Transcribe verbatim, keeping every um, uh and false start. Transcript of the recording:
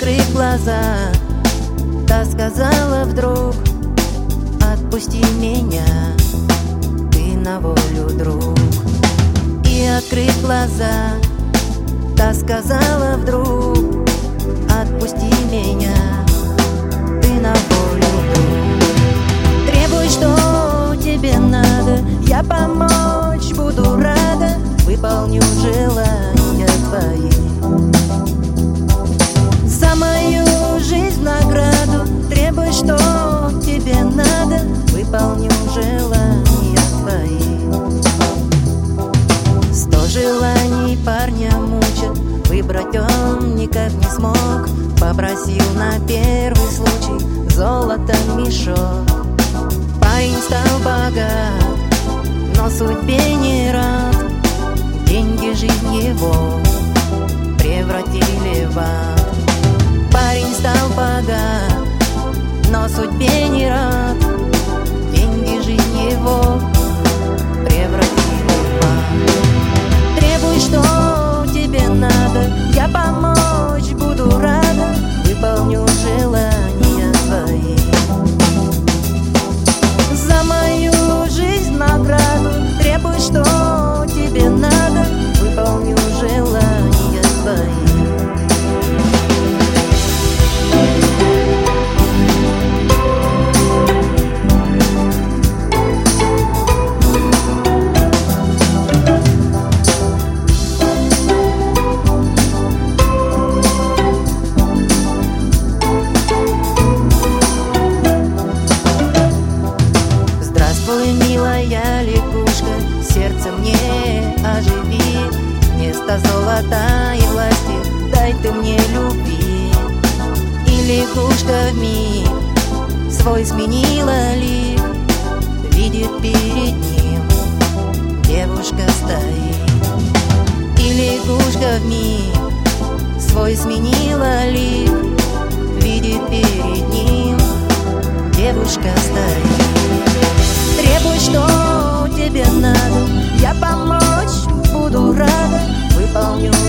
открыв глаза, та сказала вдруг: отпусти меня, ты на волю, друг. И открыв глаза, та сказала вдруг: отпусти меня, ты на волю, друг. Требуй, что тебе надо, я помочь буду рада, выполню желания твои. За мою жизнь награду требуй, что тебе надо, выполню желания твои. Сто желаний парня мучат, выбрать он никак не смог. Попросил на первый случай золото мешок. Парень стал богат, но судьбе не рад. Деньги жизнь его превратили в ад. Парень стал богат, но судьбе не рад. Деньги жизнь его превратили в ад. Требуй, что тебе надо, я помочь буду рада, выполню желания твои. За мою жизнь награду требуй, что тебе надо, выполню желания твои. Милая лягушка, сердце мне оживи, вместо золота и власти дай ты мне любви. И лягушка вмиг свой сменила лик, видит перед ним девушка стоит. И лягушка вмиг свой сменила лик, видит перед ним девушка стоит. Требуй, что тебе надо, я помочь буду рада, выполню